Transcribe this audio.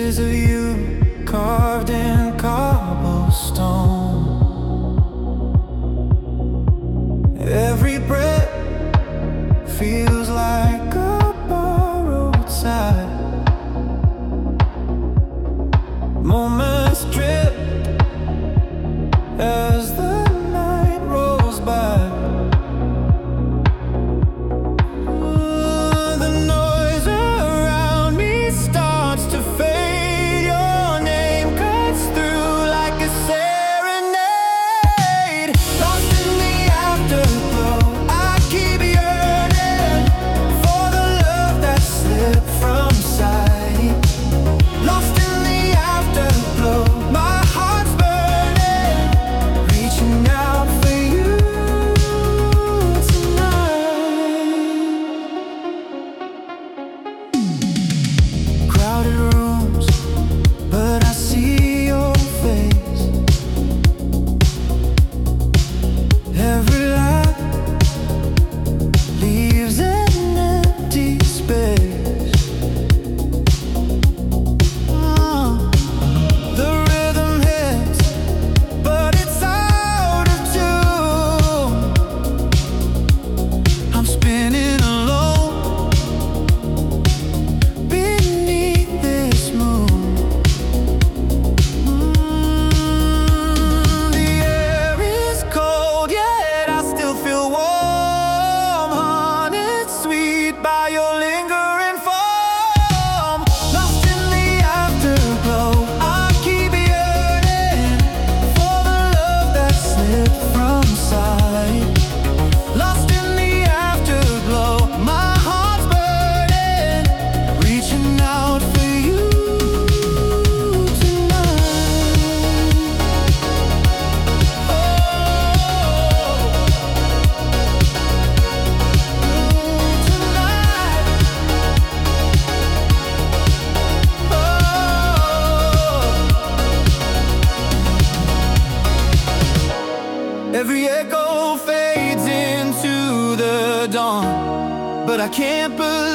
Pieces of you carved in cobblestone. Every breath feels like a borrowed sigh. Moments drip as the night rolls by. The noise around me starts to fade. Your name cuts through like a serenade. Lost in the afterglow, I keep yearning for the love that slipped from sight. Lost in the afterglow, my heart's burning, reaching out for you tonight. Crowded rooms, but I see your face. Every light leaves an empty space. The rhythm hits, but it's out of tune. I'm spinning alone beneath this moon. The air is cold, yet I still feel warm. Haunted sweet by your lingering form. Lost in the afterglow, I keep yearning for the love that slipped from sight. Lost in the afterglow, my heart's burning, reaching out for you tonight. Every echo fades into the dawn, but I can't believe